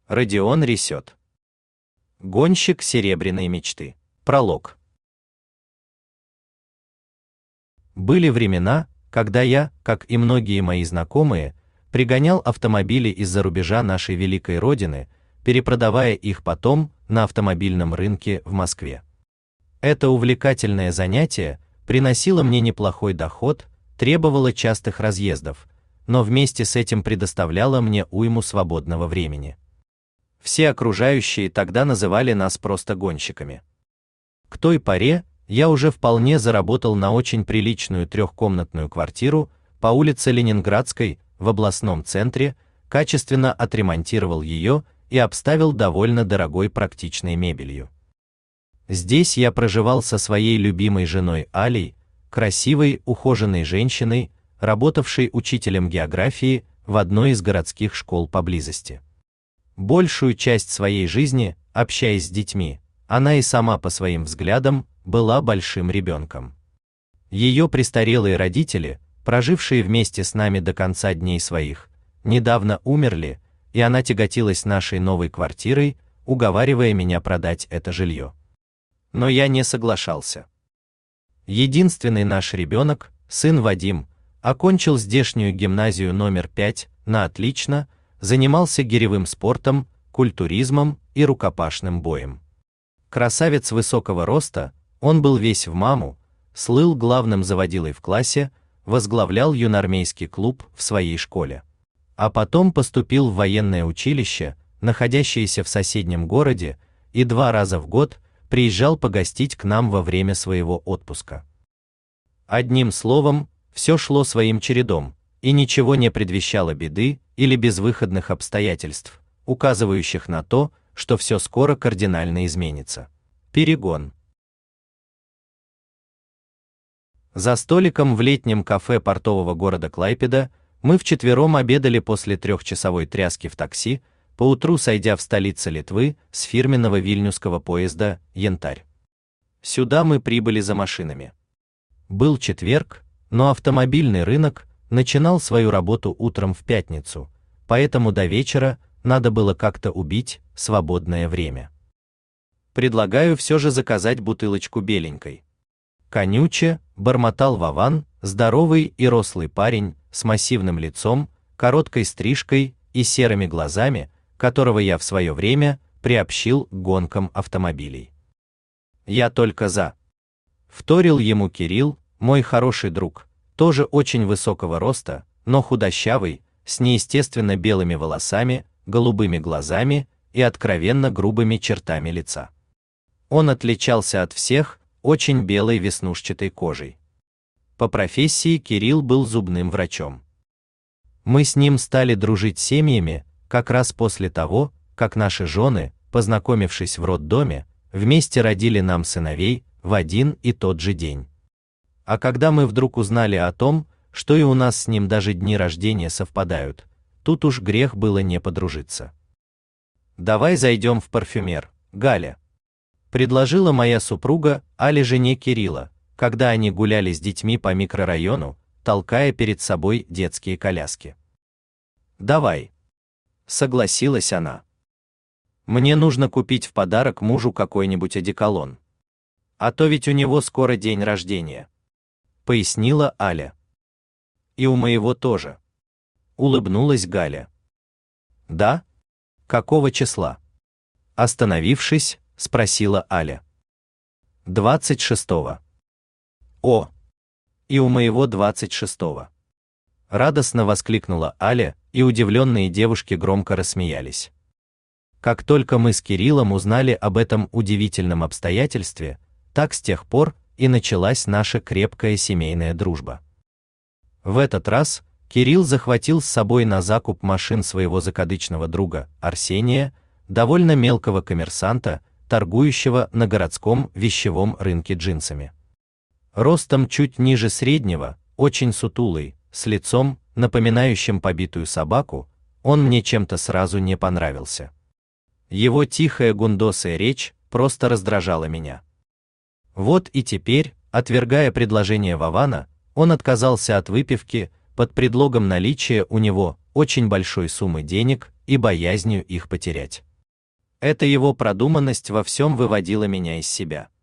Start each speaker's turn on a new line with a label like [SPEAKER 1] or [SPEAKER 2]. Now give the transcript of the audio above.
[SPEAKER 1] Родион Ресет. Гонщик серебряной мечты. Пролог. Были времена, когда я, как и многие мои знакомые, пригонял автомобили из-за рубежа нашей великой родины, перепродавая их потом на автомобильном рынке в Москве. Это увлекательное занятие приносило мне неплохой доход, требовало частых разъездов, но вместе с этим предоставляло мне уйму свободного времени. Все окружающие тогда называли нас просто гонщиками. К той поре я уже вполне заработал на очень приличную трехкомнатную квартиру по улице Ленинградской в областном центре, качественно отремонтировал ее и обставил довольно дорогой практичной мебелью. Здесь я проживал со своей любимой женой Алей, красивой, ухоженной женщиной, работавшей учителем географии в одной из городских школ поблизости. Большую часть своей жизни, общаясь с детьми, она и сама по своим взглядам была большим ребенком. Ее престарелые родители, прожившие вместе с нами до конца дней своих, недавно умерли, и она тяготилась нашей новой квартирой, уговаривая меня продать это жилье. Но я не соглашался. Единственный наш ребенок, сын Вадим, окончил здешнюю гимназию номер 5 на отлично, занимался гиревым спортом, культуризмом и рукопашным боем. Красавец высокого роста, он был весь в маму, слыл главным заводилой в классе, возглавлял юнармейский клуб в своей школе. А потом поступил в военное училище, находящееся в соседнем городе, и 2 раза в год приезжал погостить к нам во время своего отпуска. Одним словом, все шло своим чередом, и ничего не предвещало беды или безвыходных обстоятельств, указывающих на то, что все скоро кардинально изменится. Перегон. За столиком в летнем кафе портового города Клайпеда мы вчетвером обедали после 3-часовой тряски в такси, поутру сойдя в столице Литвы с фирменного вильнюсского поезда «Янтарь». Сюда мы прибыли за машинами. Был четверг, но автомобильный рынок начинал свою работу утром в пятницу, поэтому до вечера надо было как-то убить свободное время. Предлагаю все же заказать бутылочку беленькой. Конюче, бормотал Вован, здоровый и рослый парень с массивным лицом, короткой стрижкой и серыми глазами, которого я в свое время приобщил к гонкам автомобилей. Я только за. Вторил ему Кирилл, мой хороший друг, тоже очень высокого роста, но худощавый, с неестественно белыми волосами, голубыми глазами и откровенно грубыми чертами лица. Он отличался от всех очень белой веснушчатой кожей. По профессии Кирилл был зубным врачом. Мы с ним стали дружить семьями как раз после того, как наши жены, познакомившись в роддоме, вместе родили нам сыновей в один и тот же день. А когда мы вдруг узнали о том, что и у нас с ним даже дни рождения совпадают, тут уж грех было не подружиться. «Давай зайдем в парфюмер, Галя», — предложила моя супруга Але жене Кирилла, когда они гуляли с детьми по микрорайону, толкая перед собой детские коляски. «Давай», — согласилась она. «Мне нужно купить в подарок мужу какой-нибудь одеколон. А то ведь у него скоро день рождения», — пояснила Аля. «И у моего тоже», — улыбнулась Галя. «Да? Какого числа?» Остановившись, спросила Аля. 26-го. «О, и у моего 26-го!» Радостно воскликнула Аля, и удивленные девушки громко рассмеялись. Как только мы с Кириллом узнали об этом удивительном обстоятельстве, так с тех пор и началась наша крепкая семейная дружба. В этот раз Кирилл захватил с собой на закуп машин своего закадычного друга Арсения, довольно мелкого коммерсанта, торгующего на городском вещевом рынке джинсами. Ростом чуть ниже среднего, очень сутулый, с лицом, напоминающим побитую собаку, он мне чем-то сразу не понравился. Его тихая гундосая речь просто раздражала меня. Вот и теперь, отвергая предложение Вована, он отказался от выпивки под предлогом наличия у него очень большой суммы денег и боязнью их потерять. Эта его продуманность во всем выводила меня из себя.